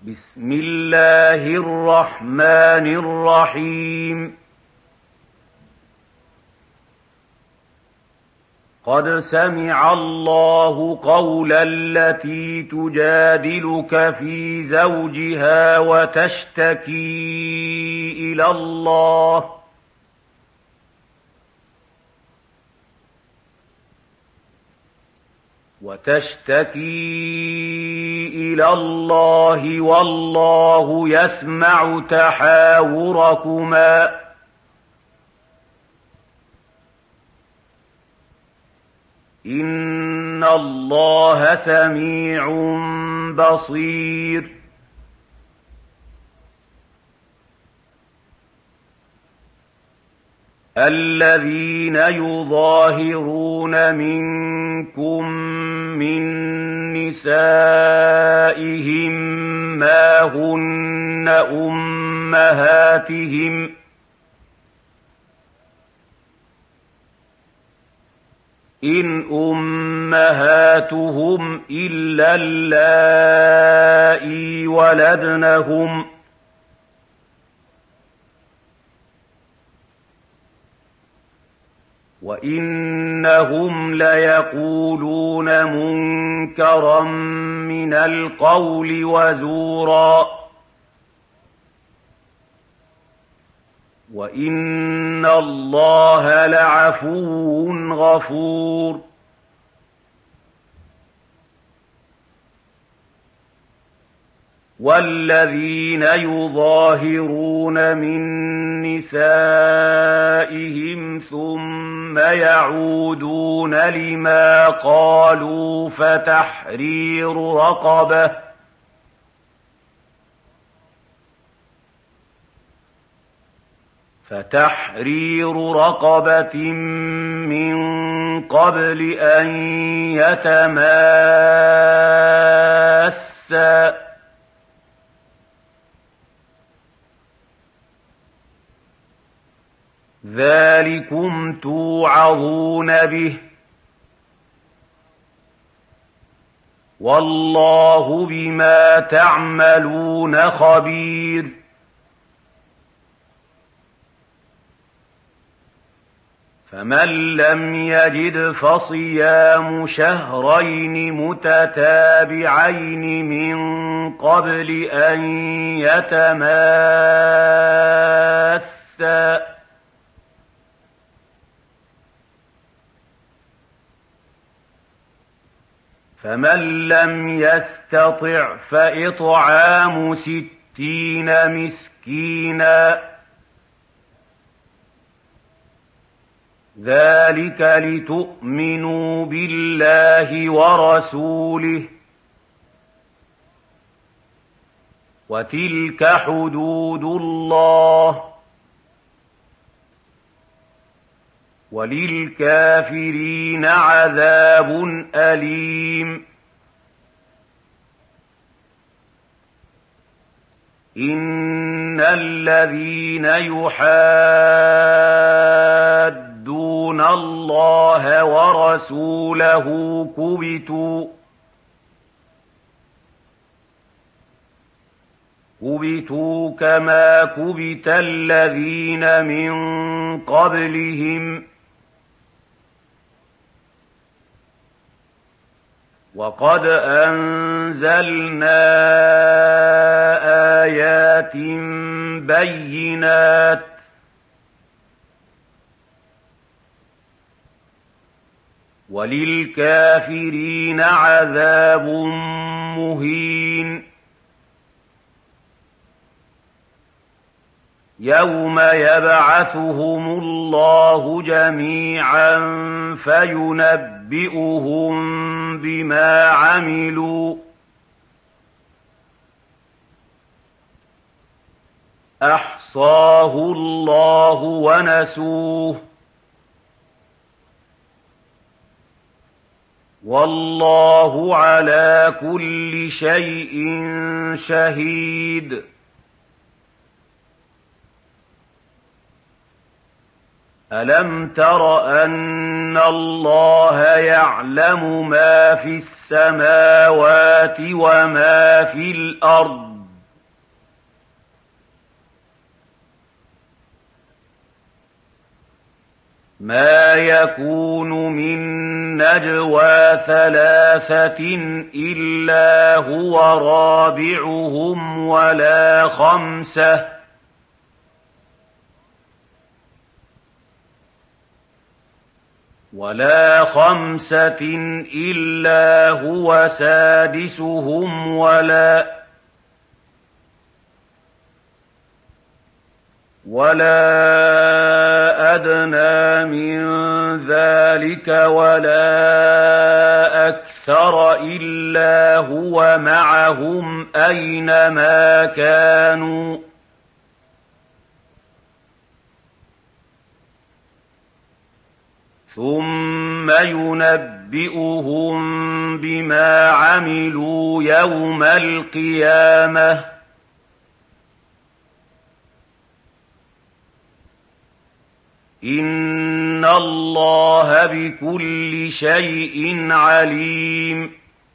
بسم الله الرحمن الرحيم. قد سمع الله قول التي تجادلك في زوجها وتشتكي إلى الله والله يسمع تحاوركما إن الله سميع بصير. الذين يظاهرون منكم من نسائهم ما هن أمهاتهم إن أمهاتهم إلا اللائي ولدنهم وإنهم ليقولون منكرا من القول وزورا وإن الله لعفو غفور. والذين يظاهرون من نسائهم ثم يعودون لما قالوا فتحرير رقبة من قبل أن يتماسا ذلكم توعظون به والله بما تعملون خبير. فمن لم يجد فصيام شهرين متتابعين من قبل أن يتماسا فمن لم يستطع فإطعام 60 مسكينا ذلك لتؤمنوا بالله ورسوله وتلك حدود الله وللكافرين عذاب أليم. إن الذين يحادون الله ورسوله كبتوا كما كبت الذين من قبلهم وقد أنزلنا آيات بينات وللكافرين عذاب مهين. يوم يبعثهم الله جميعا فينبئهم بما عملوا أحصاه الله ونسوه والله على كل شيء شهيد. ألم تر أن الله يعلم ما في السماوات وما في الأرض مَا يَكُونُ مِن نَّجْوَىٰ ثَلَاثَةٍ إِلَّا هُوَ رَابِعُهُمْ وَلَا خَمْسَةٍ إِلَّا هُوَ سَادِسُهُمْ وَلَا أَدْنَىٰ مِن ذَٰلِكَ وَلَا أَكْثَرَ إِلَّا هُوَ مَعَهُمْ أَيْنَ مَا كَانُوا ۖ ثُمَّ يُنَبِّئُهُم بِمَا عَمِلُوا يَوْمَ الْقِيَامَةِ ۚ إِنَّ اللَّهَ بِكُلِّ شَيْءٍ عَلِيمٌ.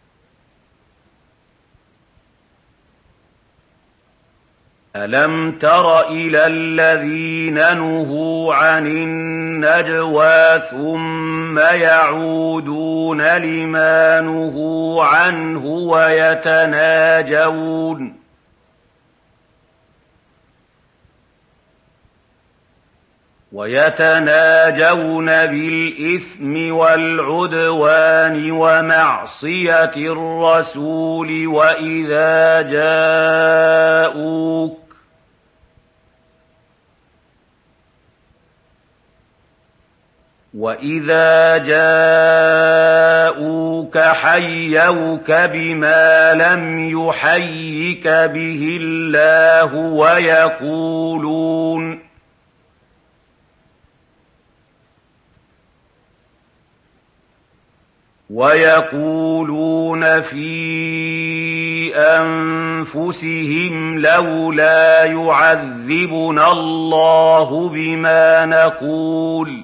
أَلَمْ تَرَ إِلَى الَّذِينَ نُهُوا عَنِ النَّجْوَىٰ ثُمَّ يَعُودُونَ لِمَا نُهُوا عَنْهُ وَيَتَنَاجَوْنَ بِالْإِثْمِ وَالْعُدْوَانِ وَمَعْصِيَتِ الرَّسُولِ وَإِذَا جَاءُوكَ حَيَّوْكَ بِمَا لَمْ يُحَيِّكَ بِهِ اللَّهُ وَيَقُولُونَ فِي أَنفُسِهِمْ لَوْلَا يُعَذِّبُنَا اللَّهُ بِمَا نَقُولُ ۖ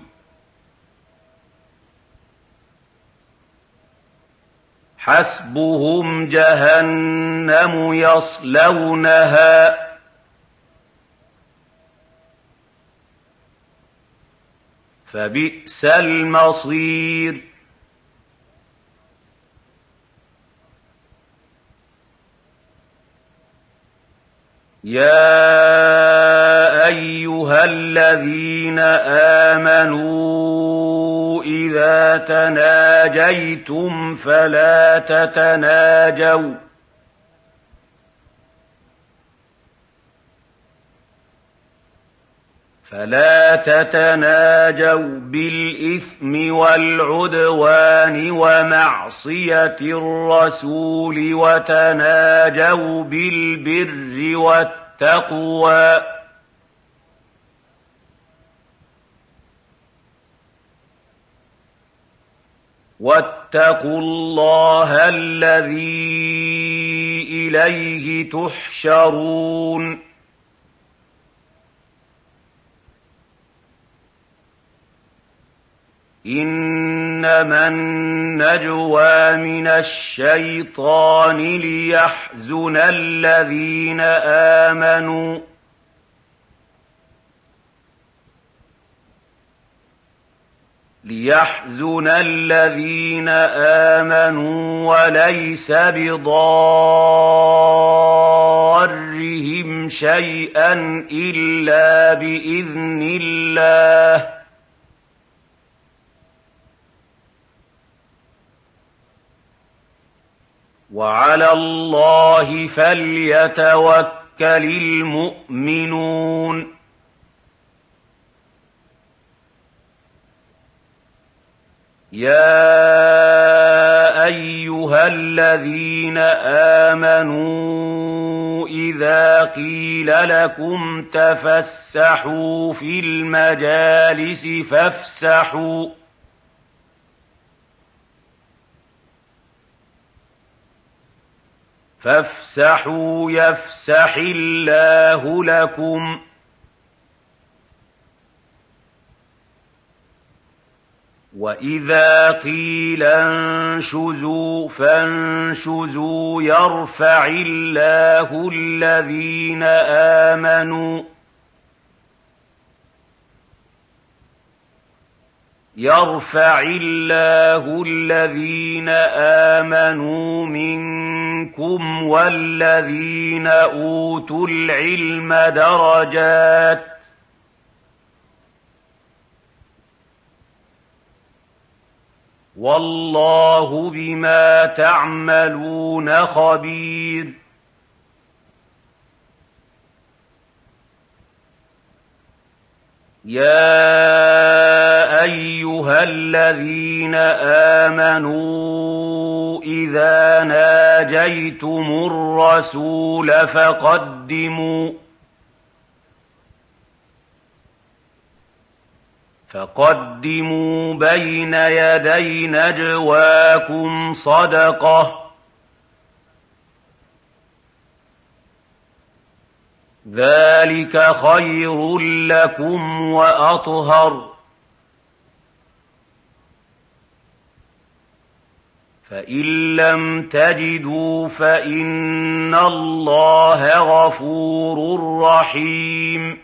حَسْبُهُمْ جَهَنَّمُ يَصْلَوْنَهَا ۖ فَبِئْسَ الْمَصِيرُ. يَا أَيُّهَا الَّذِينَ آمَنُوا إِذَا تَنَاجَيْتُمْ فَلَا تَتَنَاجَوْا بِالْإِثْمِ وَالْعُدْوَانِ وَمَعْصِيَتِ الرَّسُولِ وَتَنَاجَوْا بِالْبِرِّ وَالتَّقْوَىٰ ۖ وَاتَّقُوا اللَّهَ الَّذِي إِلَيْهِ تُحْشَرُونَ. إِنَّمَا النَّجْوَىٰ مِنَ الشَّيْطَانِ لِيَحْزُنَ الَّذِينَ آمَنُوا وَلَيْسَ بِضَارِّهِمْ شَيْئًا إِلَّا بِإِذْنِ اللَّهِ ۚ وَعَلَى اللَّهِ فَلْيَتَوَكَّلِ الْمُؤْمِنُونَ. يَا أَيُّهَا الَّذِينَ آمَنُوا إِذَا قِيلَ لَكُمْ تَفَسَّحُوا فِي الْمَجَالِسِ فَافْسَحُوا يَفْسَحِ اللَّهُ لَكُمْ ۖ وَإِذَا قِيلَ انشُزُوا فَانشُزُوا يَرْفَعِ اللَّهُ الَّذِينَ آمَنُوا يرفع الله الذين آمنوا منكم والذين أوتوا العلم درجات والله بما تعملون خبير يا أيها الذين آمنوا إذا ناجيتم الرسول فقدموا بين يدي نجواكم صدقة ذلك خير لكم وأطهر فإن لم تجدوا فإن الله غفور رحيم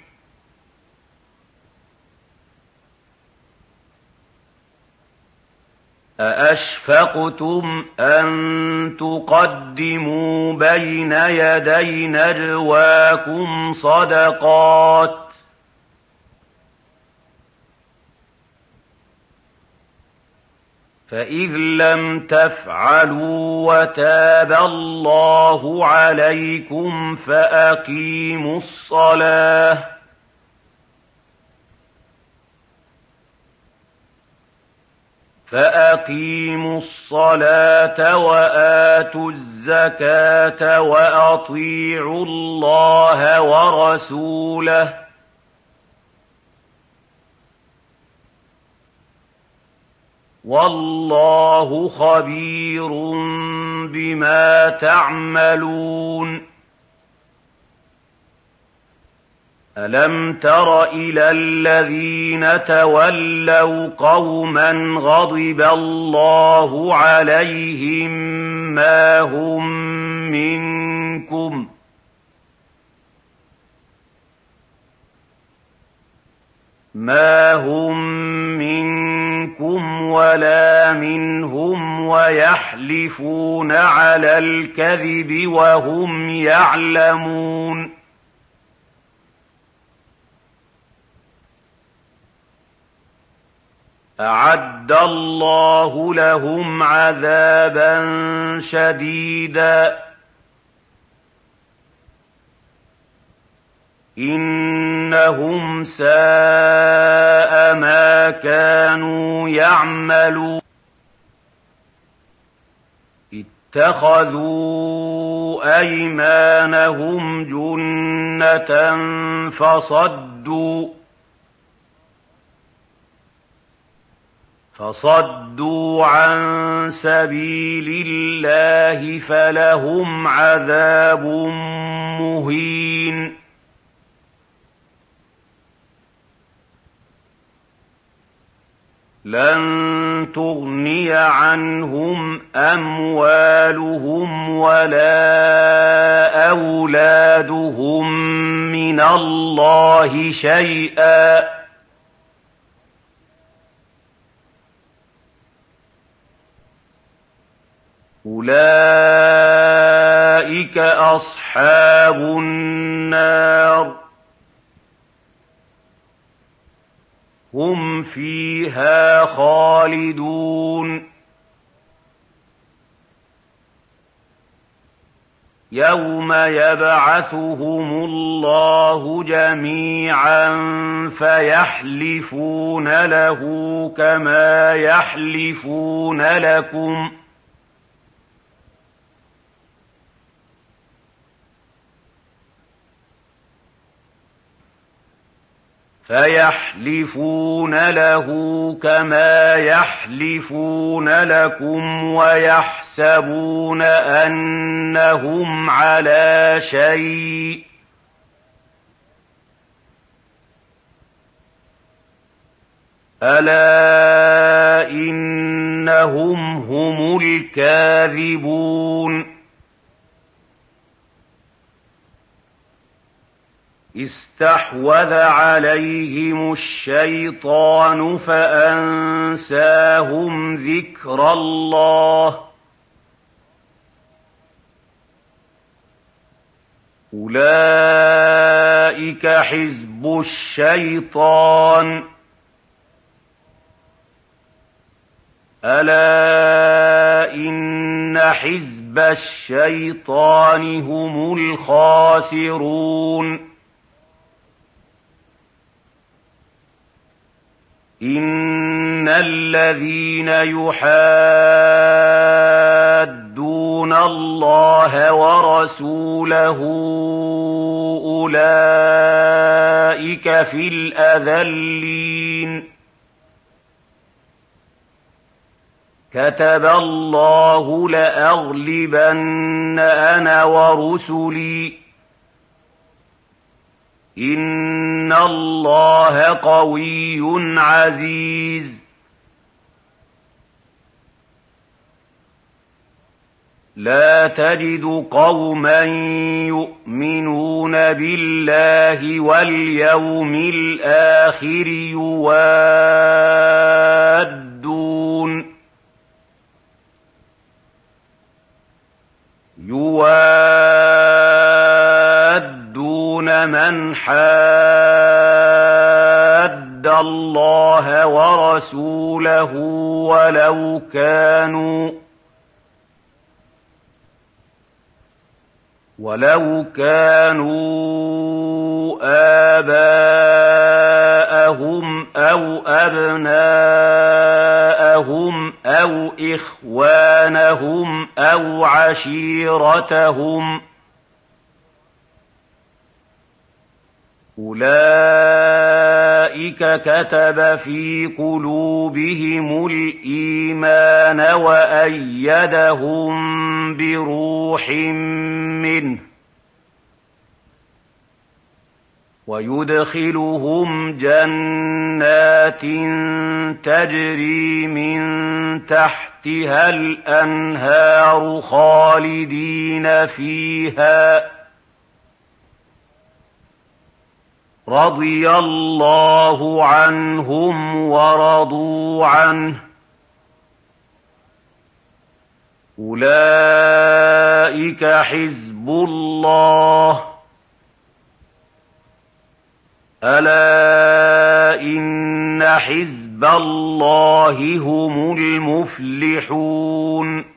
أأشفقتم أن تقدموا بين يدي نجواكم صدقات فإذ لم تفعلوا وتاب الله عليكم فأقيموا الصلاة وآتوا الزكاة وأطيعوا الله ورسوله والله خبير بما تعملون ألم تر إلى الذين تولوا قوما غضب الله عليهم ما هم منكم ولا منهم ويحلفون على الكذب وهم يعلمون أعد الله لهم عذابا شديدا إنهم ساء ما كانوا يعملون اتخذوا أيمانهم جنة فصدوا عن سبيل الله فلهم عذاب مهين لن تغني عنهم أموالهم ولا أولادهم من الله شيئا أولئك أصحاب النار هم فيها خالدون يوم يبعثهم الله جميعا فيحلفون له كما يحلفون لكم ويحسبون أنهم على شيء ألا إنهم هم الكاذبون استحوذ عليهم الشيطان فأنساهم ذكر الله أولئك حزب الشيطان ألا إن حزب الشيطان هم الخاسرون إن الذين يحادون الله ورسوله أولئك في الأذلين كتب الله لأغلبن أنا ورسلي إن الله قوي عزيز لا تجد قوما يؤمنون بالله واليوم الآخر يوادون من حاد الله ورسوله ولو كانوا آباءهم أو أبناءهم أو إخوانهم أو عشيرتهم أولئك كتب في قلوبهم الإيمان وأيدهم بروح منه ويدخلهم جنات تجري من تحتها الأنهار خالدين فيها رضي الله عنهم ورضوا عنه أولئك حزب الله ألا إن حزب الله هم المفلحون